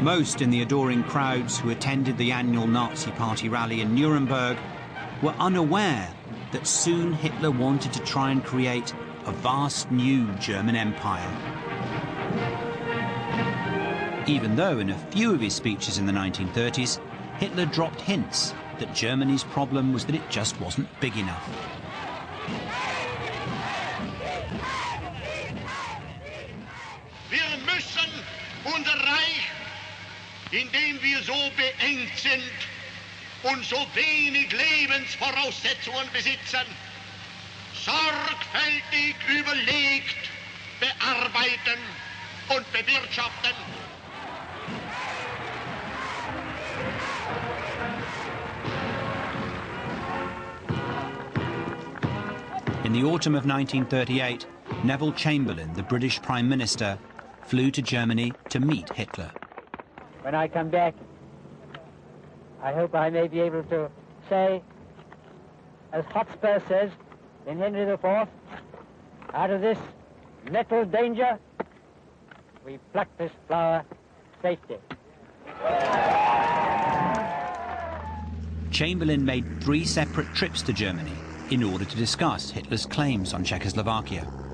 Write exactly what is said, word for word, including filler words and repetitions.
Most in the adoring crowds who attended the annual Nazi Party rally in Nuremberg were unaware that soon Hitler wanted to try and create a vast new German empire. Even though in a few of his speeches in the nineteen thirties, Hitler dropped hints that Germany's problem was that it just wasn't big enough. Wir müssen unser Reich, in dem wir so beengt sind und so wenig Lebensvoraussetzungen besitzen, sorgfältig überlegt, bearbeiten und bewirtschaften. In the autumn of nineteen thirty-eight, Neville Chamberlain, the British Prime Minister, flew to Germany to meet Hitler. When I come back, I hope I may be able to say, as Hotspur says in Henry the Fourth, out of this nettled danger, we pluck this flower safety. Chamberlain made three separate trips to Germany in order to discuss Hitler's claims on Czechoslovakia.